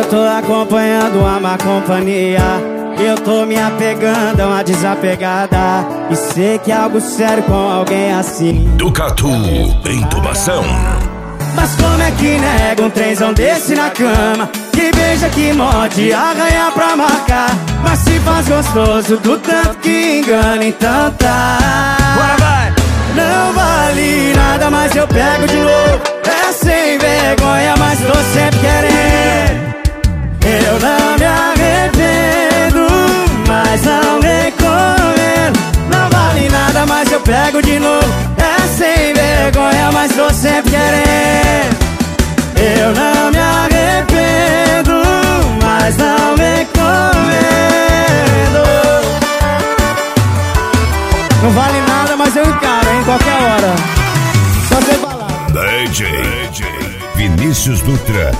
tô acompanhando a má companhia. Eu tô me apegando a uma desapegada. E sei que é algo sério com alguém assim. Ducatu, intubação. Mas como é que nega um trenzão desse na cama? Que beija, que morde, arranha pra marcar. Mas se faz gostoso do tanto que engana, então tá. Bora, vai! Não vale nada, mas eu pego de novo. É sem vergonha, mas tô sempre querendo. Eu não me arrependo, mas não recomendo. Não vale nada, mas eu pego de novo. É sem vergonha, mas tô sempre querendo. Eu não me arrependo, mas não recomendo. Não vale nada, mas eu encaro, em qualquer hora. Só sem falar. DJ Vinícius Dutra.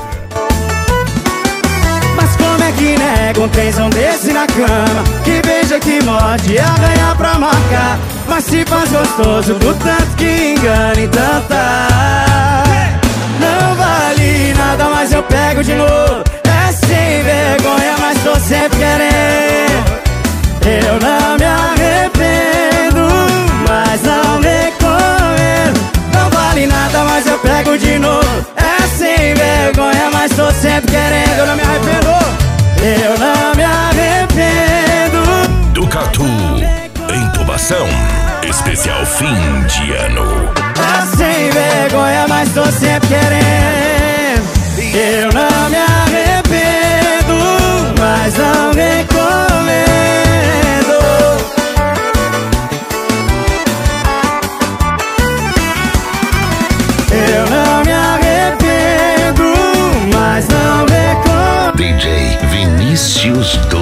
Mas como é que nega um trenzão desse na cama? Que beija, que morde, arranha pra marcar. Mas se faz gostoso do tanto que engana, então tá. Não vale nada, mas eu pego de novo. É sem vergonha, mas tô sempre querendo. Eu não me arrependo, mas não recomendo. Não vale nada, mas eu pego de novo. É sem vergonha, mas tô sempre querendo. Eu não me arrependo. Eu não me arrependo. Ducatu, intubação. Especial fim de ano. É sem vergonha, mas tô sempre querendo. Eu não me arrependo, mas não recomendo. Eu não me arrependo, mas não recomendo. DJ Vinícius Dutra.